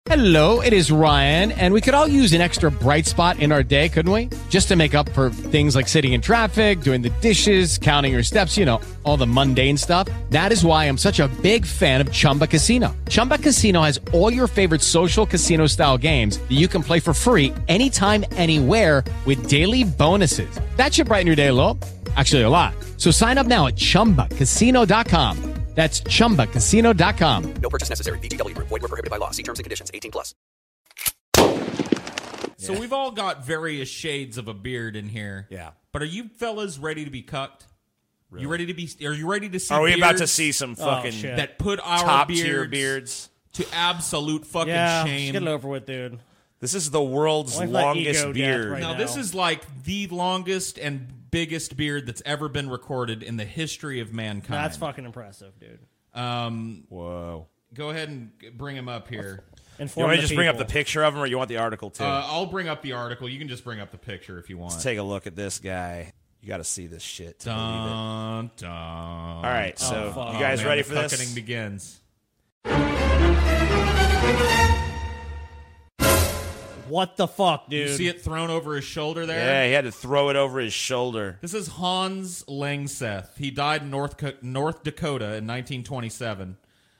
Hello, it is Ryan, and we could all use an extra bright spot in our day, couldn't we? Just to make up for things like sitting in traffic, doing the dishes, counting your steps, you know, all the mundane stuff. That is why I'm such a big fan of Chumba Casino. Chumba Casino has all your favorite social casino-style games that you can play for free anytime, anywhere with daily bonuses. That should brighten your day a little. Actually, a lot. So sign up now at ChumbaCasino.com. That's ChumbaCasino.com. No purchase necessary. VGW Group. Void where prohibited by law. See terms and conditions. 18+. So we've all got various shades of a beard in here. Yeah. But are you fellas ready to be cucked? Really? You ready to be? Are you ready to see? Are we about to beards see some fucking shit. that put our top beards tier beards? to absolute fucking Yeah, shame? just get it over with, dude. This is the world's Only let longest ego death beard. right Now, now. this is like the longest and biggest beard that's ever been recorded in the history of mankind. That's fucking impressive, dude. Whoa. Go ahead and bring him up here. You Inform want me to the just bring up the people. picture of him, or you want the article too? I'll bring up the article. You can just bring up the picture if you want. Let's take a look at this guy. You got to see this shit to believe it. Dun, dun. All right, so fuck. you guys Man, ready the for this? cuckening begins. What the fuck, dude? You see it thrown over his shoulder there? Yeah, he had to throw it over his shoulder. This is Hans Langseth. He died in North Dakota in 1927.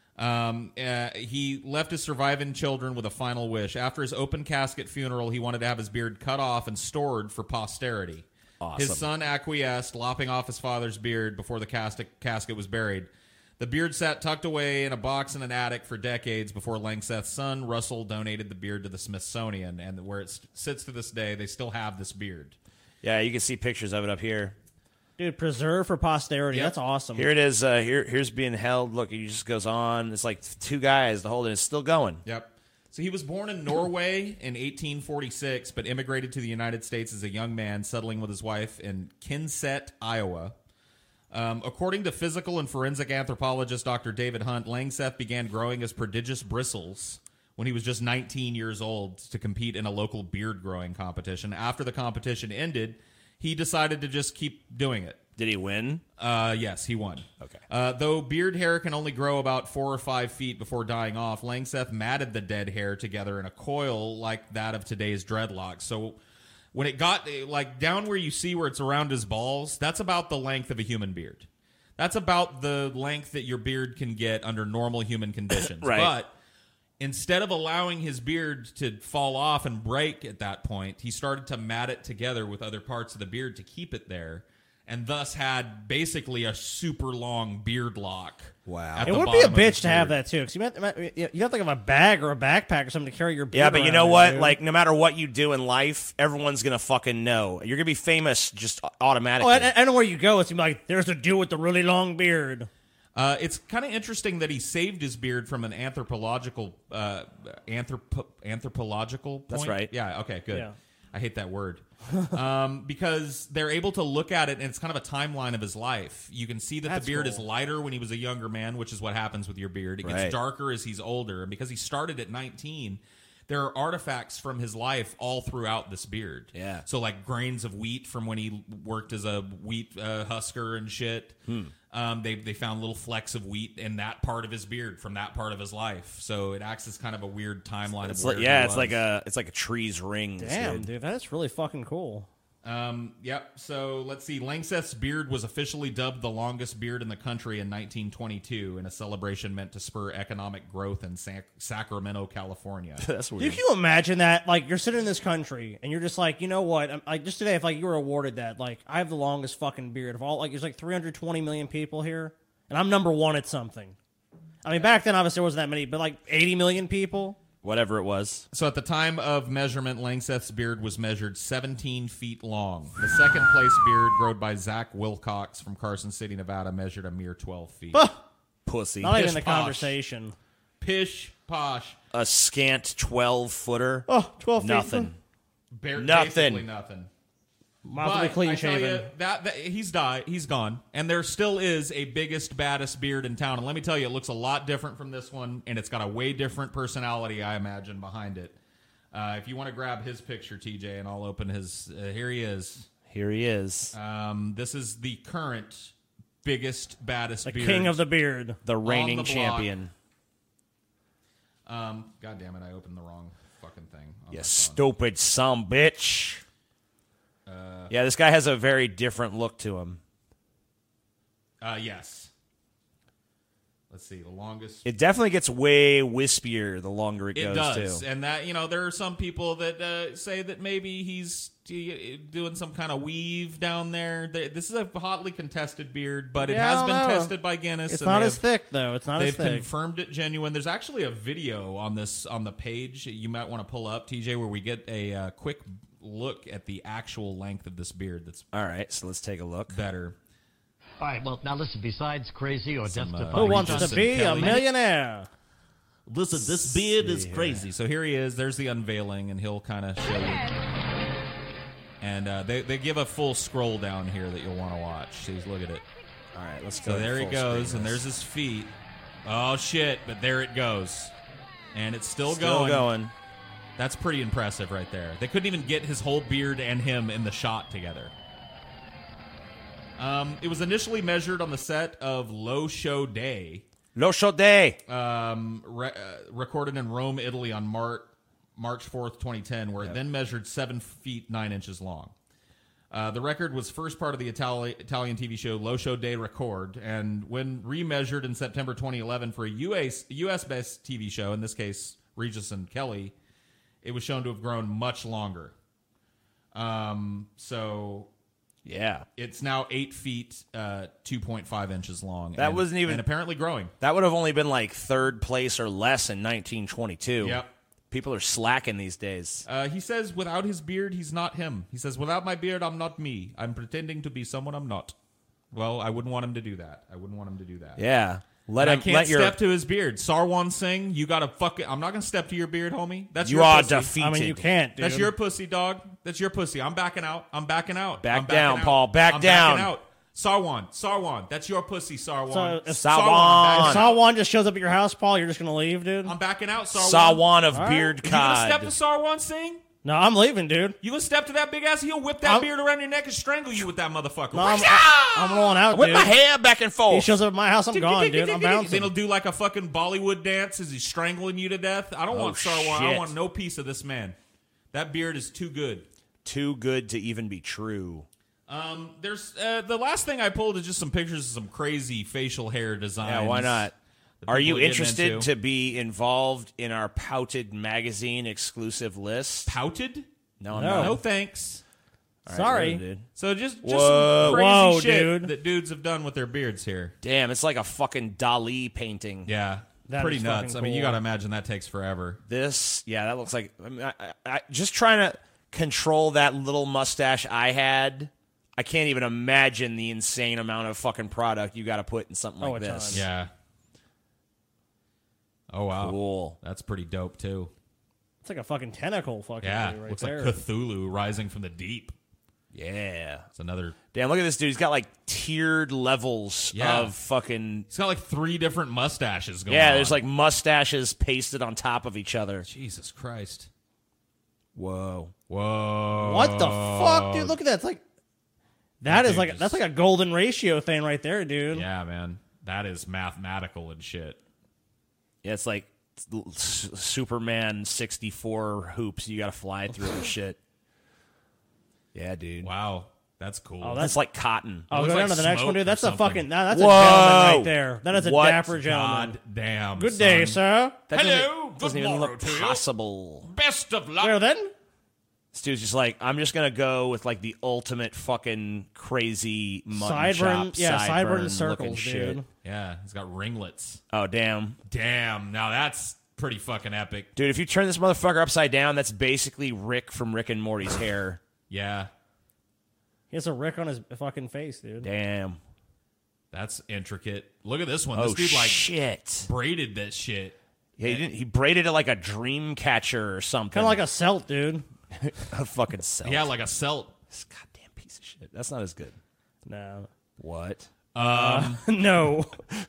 He left his surviving children with a final wish. After his open casket funeral, he wanted to have his beard cut off and stored for posterity. Awesome. His son acquiesced, lopping off his father's beard before the casket was buried. The beard sat tucked away in a box in an attic for decades before Langseth's son, Russell, donated the beard to the Smithsonian. And where it sits to this day, they still have this beard. Yeah, you can see pictures of it up here. Dude, preserve for posterity. Yep. That's awesome. Here it is. Here's being held. Look, he just goes on. It's like two guys to hold it. It's still going. Yep. So he was born in Norway in 1846, but immigrated to the United States as a young man, settling with his wife in Kensett, Iowa. According to physical and forensic anthropologist Dr. David Hunt, Langseth began growing his prodigious bristles when he was just 19 years old to compete in a local beard growing competition. After the competition ended, he decided to just keep doing it. Did he win? Yes, he won. Okay. Though beard hair can only grow about 4 or 5 feet before dying off, Langseth matted the dead hair together in a coil like that of today's dreadlocks. So when it got like down where you see where it's around his balls, that's about the length of a human beard. That's about the length that your beard can get under normal human conditions. Right. But instead of allowing his beard to fall off and break at that point, he started to mat it together with other parts of the beard to keep it there, and thus had basically a super long beard lock. Wow. at It the would be a bottom of his bitch to have beard. that, too. Because you have to think of a bag or a backpack or something to carry your beard Yeah, but you around know in, what? dude. Like, no matter what you do in life, everyone's going to fucking know. You're going to be famous just automatically. Oh, I know where you go. It's gonna be like, there's a dude with the really long beard. It's kind of interesting that he saved his beard from an anthropological anthropological point. That's right. Yeah. Okay. Good. Yeah. I hate that word. Because they're able to look at it, and it's kind of a timeline of his life. You can see that That's the beard cool. is lighter when he was a younger man, which is what happens with your beard. It gets Right. darker as he's older, and because he started at 19. There are artifacts from his life all throughout this beard. Yeah. So like grains of wheat from when he worked as a wheat husker and shit. They found little flecks of wheat in that part of his beard from that part of his life. So it acts as kind of a weird timeline It's of like, where yeah, he it's was. like a tree's rings. Damn, dude, that's really fucking cool. Yep. So let's see. Langseth's beard was officially dubbed the longest beard in the country in 1922 in a celebration meant to spur economic growth in Sacramento, California. That's weird. Dude, can you imagine that? Like, you're sitting in this country, and you're just like, you know what? Like, just today, if like you were awarded that, like, I have the longest fucking beard of all. Like, there's like 320 million people here, and I'm number one at something. I mean, back then, obviously, there wasn't that many, but like 80 million people. Whatever it was. So at the time of measurement, Langseth's beard was measured 17 feet long. The second place beard, grown by Zach Wilcox from Carson City, Nevada, measured a mere 12 feet. Pussy. Not even in the posh. conversation. Pish posh. A scant 12-footer. Oh, 12 feet. Nothing. Nothing. Nothing. Basically nothing. Mouth to be But clean I tell shaven. you, that he's died. He's gone. And there still is a biggest, baddest beard in town. And let me tell you, it looks a lot different from this one, and it's got a way different personality, I imagine, behind it. If you want to grab his picture, TJ, and I'll open his. Here he is. Here he is. This is the current biggest, baddest The beard. king of the beard. The reigning on the block. champion. God damn it! I opened the wrong fucking thing. on You my phone. stupid son bitch. Yeah, this guy has a very different look to him. Yes. Let's see. The longest. It definitely gets way wispier the longer it It goes, does, too. and that there are some people that say that maybe he's doing some kind of weave down there. This is a hotly contested beard, but it Yeah, I has don't been know. tested by Guinness. It's and not they as have- thick though. It's not as They've thick. confirmed it genuine. There's actually a video on the page you might want to pull up, TJ, where we get a quick look at the actual length of this beard. That's All right, so let's take a look. better. All right, well, now listen, besides crazy or Some, death Who wants Justin to be Kelly. a millionaire? Listen, this beard is crazy. So here he is. There's the unveiling, and he'll kind of show you. And they give a full scroll down here that you'll want to watch. See, look at it. All right, let's go. So there he full goes, screen and this. there's his feet. Oh, shit, but there it goes. And it's still Still going. That's pretty impressive right there. They couldn't even get his whole beard and him in the shot together. It was initially measured on the set of Lo Show Day, Lo Show Day. recorded in Rome, Italy on March 4th, 2010, where it then measured 7 feet 9 inches long. The record was first part of the Italian TV show Lo Show Day Record, and when remeasured in September 2011 for a US-based TV show, in this case Regis and Kelly, it was shown to have grown much longer. So Yeah. it's now 8 feet, 2.5 inches long. That wasn't even- and apparently growing. That would have only been like third place or less in 1922. Yep. People are slacking these days. He says without his beard, he's not him. He says, without my beard, I'm not me. I'm pretending to be someone I'm not. Well, I wouldn't want him to do that. Yeah. Let I him. can't Let your. step to his beard. Sarwan Singh, you gotta fucking. I'm not gonna step to your beard, homie. That's You your are pussy. defeated. I mean, you can't, dude. That's your pussy, dog. That's your pussy. I'm backing out. Back I'm down, backing out. Paul. Back I'm down. Backing out. Sarwan. That's your pussy, Sarwan. So if Sarwan. If Sawan just shows up at your house, Paul, you're just gonna leave, dude? I'm backing out, Sarwan. Sawan of All right. Beard You gonna step Cod. to Sarwan Singh? No, I'm leaving, dude. You gonna step to that big ass? He'll whip that I'm- beard around your neck and strangle you with that motherfucker. No, I'm rolling out, Whip dude. my hair back and forth. He shows up at my house, I'm gone, dude. I'm Then bouncing. he'll do like a fucking Bollywood dance as he's strangling you to death. I don't want Sarwan. I shit. want no piece of this man. That beard is too good. Too good to even be true. There's the last thing I pulled is just some pictures of some crazy facial hair designs. Yeah, why not? that Are people you getting interested into. to be involved in our Pouted magazine exclusive list? Pouted? No, I'm No. not. No thanks. All right, Sorry. whatever, dude. So just Whoa. some crazy Whoa, shit dude. that dudes have done with their beards here. Damn, it's like a fucking Dali painting. Yeah, That pretty is nuts. fucking I mean, you cool. got to imagine that takes forever. This, yeah, that looks like. I mean, I just trying to control that little mustache I had. I can't even imagine the insane amount of fucking product you got to put in something Oh, like a ton. this. Yeah. Oh wow, Cool. That's pretty dope too. It's like a fucking tentacle fucking Yeah, dude right looks there. like Cthulhu rising from the deep. Yeah. It's another. Damn, look at this dude. He's got like tiered levels Yeah. of fucking. He's got like 3 different mustaches going on. Yeah, there's like mustaches pasted on top of each other. Jesus Christ. Whoa. Whoa. What the fuck, dude? Look at that. It's like that is dude like just- that's like a golden ratio thing right there, dude. Yeah, man. That is mathematical and shit. Yeah, it's like Superman 64 hoops you got to fly through and shit. Yeah, dude. Wow. That's cool. Oh, That's like cotton. I'll looks go down like to the next one, smoke dude. or That's a something. fucking that's Whoa. a gentleman right there. That is a What? dapper gentleman. God damn. Good day, son. sir. That Hello, doesn't good even morrow look to you. possible. Best of luck. Well then, This dude's just like, I'm just going to go with like the ultimate fucking crazy mutton sideburn, chop, yeah, sideburn looking circles, shit. dude. Yeah, he's got ringlets. Oh, damn. Damn. Now that's pretty fucking epic. Dude, if you turn this motherfucker upside down, that's basically Rick from Rick and Morty's hair. Yeah. He has a Rick on his fucking face, dude. Damn. That's intricate. Look at this one. Oh, This dude like shit. braided that shit. Yeah, he braided it like a dream catcher or something. Kind of like a Celt, dude. a fucking celt. Yeah, like a celt. This goddamn piece of shit. That's not as good. No, What? no, no.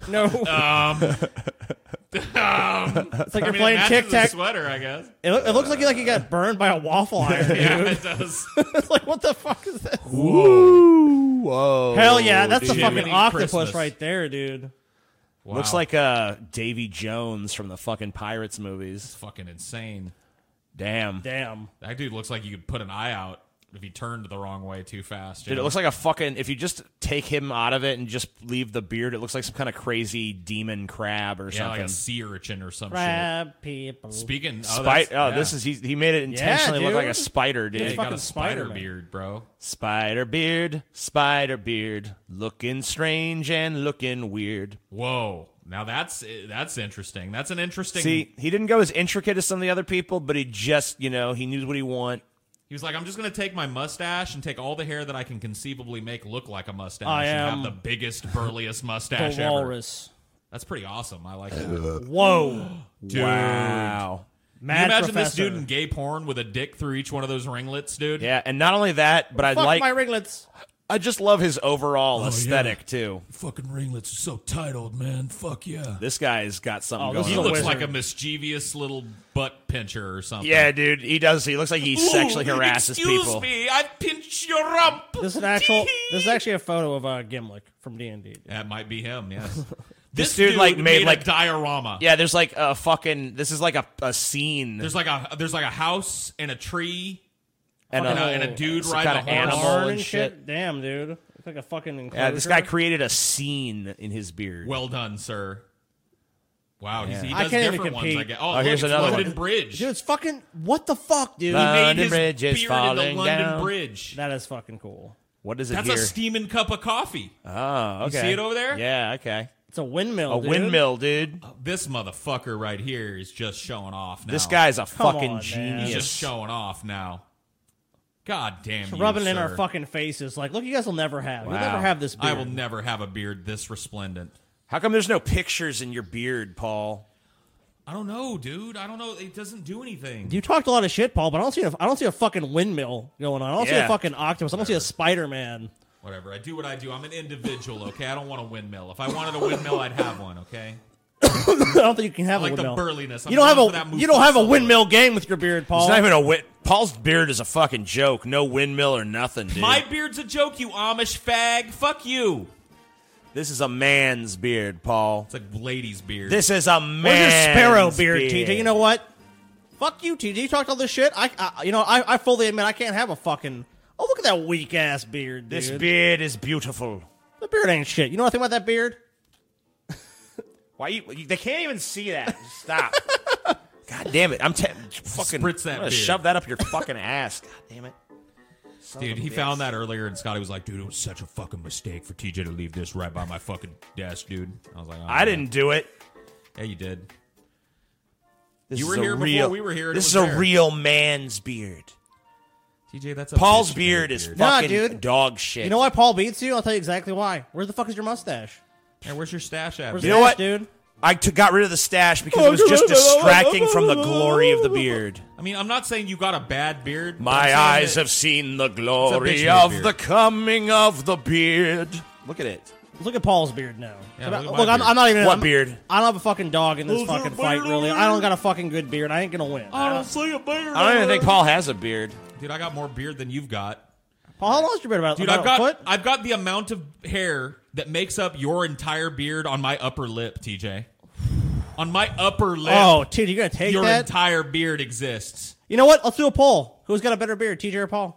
It's like you're playing matches tic the tac. sweater, I guess. It looks like you got burned by a waffle iron, dude. Yeah, it does. It's like, what the fuck is this? Whoa. Hell yeah, that's the dude. fucking Jiminy octopus Christmas. right there, dude. Wow. Looks like Davy Jones from the fucking Pirates movies. It's fucking insane. Damn. That dude looks like you could put an eye out if he turned the wrong way too fast. Dude, it looks like a fucking... If you just take him out of it and just leave the beard, it looks like some kind of crazy demon crab or something. like a sea urchin or some Crab people. shit. Speaking... This is... He made it intentionally look dude. like a spider, dude. Yeah, he got fucking a spider Spider-Man. beard, bro. Spider beard, looking strange and looking weird. Whoa. Now that's interesting. That's an interesting... See, he didn't go as intricate as some of the other people, but he just, he knew what he wanted. He was like, I'm just going to take my mustache and take all the hair that I can conceivably make look like a mustache I and am have the biggest, burliest mustache The ever. walrus. That's pretty awesome. I like that. Whoa. Dude. Wow. Mad Can you imagine Professor. this dude in gay porn with a dick through each one of those ringlets, dude? Yeah, and not only that, but Fuck my ringlets. I just love his overall aesthetic, too. Fucking ringlets are so tight, old man. Fuck yeah. This guy's got something Oh, going this He is on. a looks wizard. like a mischievous little butt pincher or something. Yeah, dude, he does. He looks like he sexually harasses excuse people. me, I pinched your rump. This is actually a photo of Gimlick from D&D. That might be him, yes. This This dude, like, made, a like- diorama. Yeah, there's like a fucking... This is like a scene. There's like a house and a tree and and a dude some riding a kinda horse. animal Barn and and shit. Damn, dude. It's like a fucking enclosure. Yeah, this guy created a scene in his beard. Well done, sir. Wow, Yeah. he I does can't even different ones. compete. I guess. Oh, here's look, it's another London one. Bridge. Dude, it's fucking... What the fuck, dude? He made London his Bridge is beard in the falling London down. Bridge. That is fucking cool. What is it That's here? a steaming cup of coffee. Oh, okay. see it over there? Yeah, okay. It's a windmill, A dude. windmill, dude. This motherfucker right here is just showing off now. This guy's a Come fucking on, man. genius. He's just showing off now. God damn you, Rubbing it in our sir. fucking faces. Like, look, you guys will never have. You'll Wow. never have this beard. I will never have a beard this resplendent. How come there's no pictures in your beard, Paul? I don't know, dude. I don't know. It doesn't do anything. You talked a lot of shit, Paul, but I don't see a fucking windmill going on. I don't see Yeah. a fucking octopus. I don't see a Spider-Man. Whatever. I do what I do. I'm an individual, okay? I don't want a windmill. If I wanted a windmill, I'd have one, okay? I don't think you can have I like a the windmill. burliness. I'm You don't have going for that a you don't have a Mufasa windmill game with your beard, Paul. It's not even a Paul's beard is a fucking joke. No windmill or nothing, dude. My beard's a joke, you Amish fag. Fuck you. This is a man's beard, Paul. It's a lady's beard. This is a man's Where's your sparrow beard, beard. TJ? You know what? Fuck you, TJ. You talked all this shit. I fully admit I can't have a fucking. Oh, look at that weak ass beard, dude. This beard is beautiful. The beard ain't shit. You know what I think about that beard? Why you? They can't even see that. Stop. God damn it! I'm fucking Spritz that I'm gonna beard. shove that up your fucking ass. God damn it. Dude, he found that earlier, and Scotty was like, dude, it was such a fucking mistake for TJ to leave this right by my fucking desk, dude. I was like, oh, I didn't do it. Yeah, you did. This You is were a here before real, we were here and This it is was a there. real man's beard. TJ, that's a Paul's bitch beard is beard. Nah, fucking dude. dog shit. You know why Paul beats you? I'll tell you exactly why. Where the fuck is your mustache? Hey, where's your stash at? Where's dude? You know the what? stash, dude? I got rid of the stash because it was just distracting from the glory of the beard. I mean, I'm not saying you got a bad beard. but I'm My saying eyes that- have seen the bitch glory made of beard. the coming of the beard. Look at it. Look at Paul's beard now. Yeah, Look, look at my I'm beard. not even. What I'm- beard? I don't have a fucking dog in this fucking fight, really. I don't got a fucking good beard. I ain't gonna win. I don't see a beard. I don't even think Paul has a beard. Dude, I got more beard than you've got. Paul, how long's your beard about? Dude, about a foot? I've got the amount of hair that makes up your entire beard on my upper lip, TJ. On my upper lip, Oh, dude, you gonna take your that? entire beard exists. You know what? Let's do a poll. Who's got a better beard, TJ or Paul?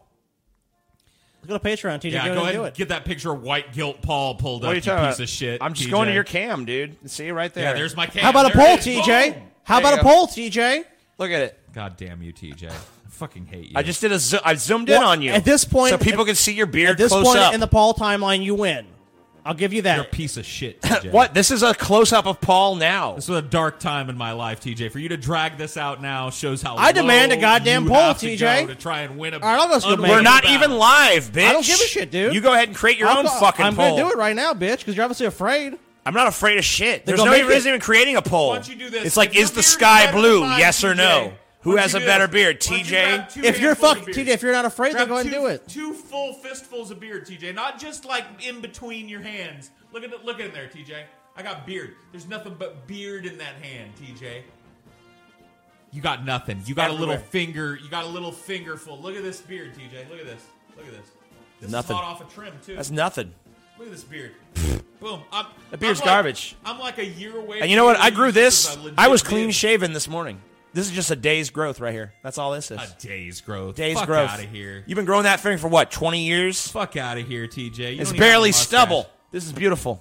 Let's go to Patreon, TJ. Yeah, go go ahead ahead and do and it. get that picture of white guilt Paul pulled What up, are you you talking piece about? of shit. I'm just TJ. going to your cam, dude. See right there. Yeah, there's my cam. How about a There poll, it is. TJ? Boom. How There about you a go. poll, TJ? Look at it. God damn you, TJ. I fucking hate you. I just did I zoomed in Well, on you. at this point- so people can see your beard At this close point up. in the Paul timeline, you win. I'll give you You're a that. piece of shit, TJ. What? This is a close up of Paul now. This was a dark time in my life, TJ. For you to drag this out now shows how I demand a low goddamn you poll, have to TJ. go to try and win a. All right, I'll go screw unweighted We're not battle. even live, bitch. I don't give a shit, dude. You go ahead and create your own fucking I'm poll. gonna do it right now, bitch, because you're obviously afraid. I'm not afraid of shit. There's go no make reason it. even creating a poll. Why don't you do this? It's like, If your is the beard sky better blue? than mine, Yes or TJ, no? Who why don't has you a do better this? beard, Why don't you TJ? grab two If you're handfuls of fuck, beard? TJ, if you're not afraid, then Grab go ahead and do it. Two full fistfuls of beard, TJ. Not just like in between your hands. Look in there, TJ. I got beard. There's nothing but beard in that hand, TJ. You got nothing. You got a little Everywhere. finger. You got a little fingerful. Look at this beard, TJ. Look at this. Look at this. This Nothing. is hot off a trim too. That's nothing. Look at this beard. Boom. The beard's I'm garbage. I'm like a year away. And you know what? I grew this. a legit I was beard. clean shaven this morning. This is just a day's growth right here. That's all this is. A day's growth. Day's Fuck growth. out of here. You've been growing that thing for what, 20 years? Fuck out of here, TJ. You It's don't even have barely a mustache. stubble. This is beautiful.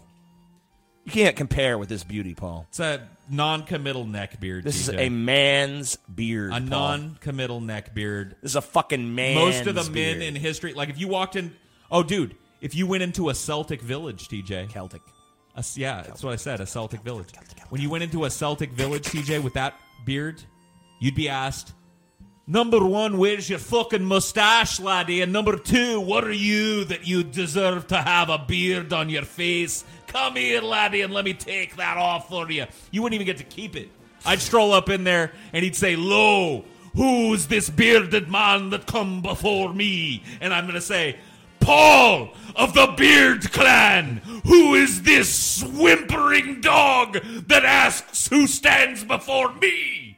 You can't compare with this beauty, Paul. It's a non-committal neck beard. This TJ. is a man's beard. a Paul. non-committal neck beard. This is a fucking man's Most of the beard. men in history, like if you walked in, oh, dude, if you went into a Celtic village, TJ, Celtic. yeah, that's what I said, a Celtic village. When you went into a Celtic village, TJ, with that beard, you'd be asked, number one, where's your fucking mustache, laddie? And number two, what are you that you deserve to have a beard on your face? Come here, laddie, and let me take that off for you. You wouldn't even get to keep it. I'd stroll up in there, and he'd say, lo, who's this bearded man that come before me? And I'm going to say, Paul of the Beard Clan, who is this whimpering dog that asks who stands before me?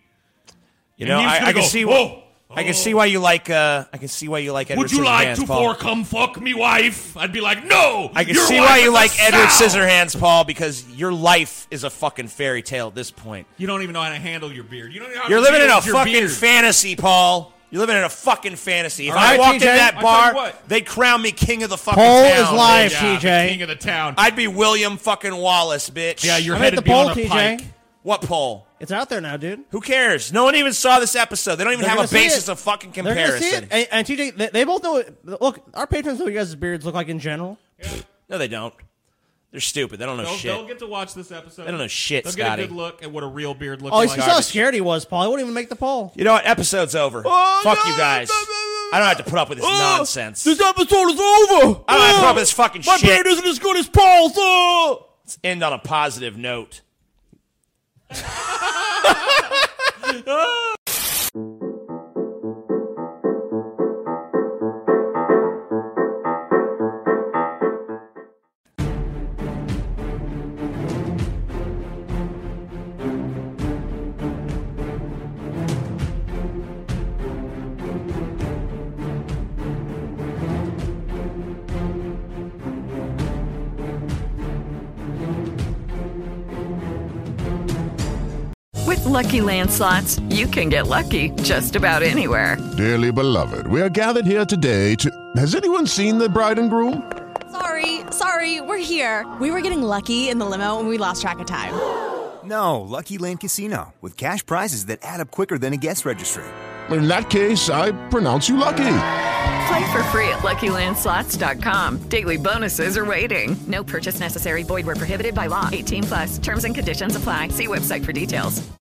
You know, And he's I gonna can go, see. "Whoa, I can see why you like. I can see why you like Edward would you like Scissorhands, to Paul. come fuck me wife? I'd be like, no. I can your see wife why you is a like Edward sow." Scissorhands, Paul, because your life is a fucking fairy tale at this point. You don't even know how to handle your beard. You don't know how You're to living in deal a with your fucking beard. fantasy, Paul. You're living in a fucking fantasy. If All I right, walked TJ, in that I tell you bar, what. they'd crown me king of the fucking Paul town. is live, Yeah, the TJ. king of the town. I'd be William fucking Wallace, bitch. Yeah, your I'm head at the would be poll, on a TJ. pike. What poll? It's out there now, dude. Who cares? No one even saw this episode. They don't even They're have gonna a see basis it. of fucking They're gonna see comparison. it. And TJ, they both know it. Look, our patrons know what you guys' beards look like in general. No, they don't. They're stupid. They don't know shit. They'll get to watch this episode. They don't know shit, They'll Scotty. get a good look at what a real beard looks Oh, you like. saw how scared he was, Paul. He wouldn't even make the poll. You know what? Episode's over. Fuck you guys. I don't have to put up with this nonsense. This episode is over. I don't have to put up with this fucking shit. My beard isn't as good as Paul's. Let's end on a positive note. With Lucky Land Slots, you can get lucky just about anywhere. Dearly beloved, we are gathered here today to... Has anyone seen the bride and groom? Sorry, we're here. We were getting lucky in the limo and we lost track of time. No, Lucky Land Casino, with cash prizes that add up quicker than a guest registry. In that case, I pronounce you lucky. Play for free at LuckyLandSlots.com. Daily bonuses are waiting. No purchase necessary. Void where prohibited by law. 18+. Terms and conditions apply. See website for details.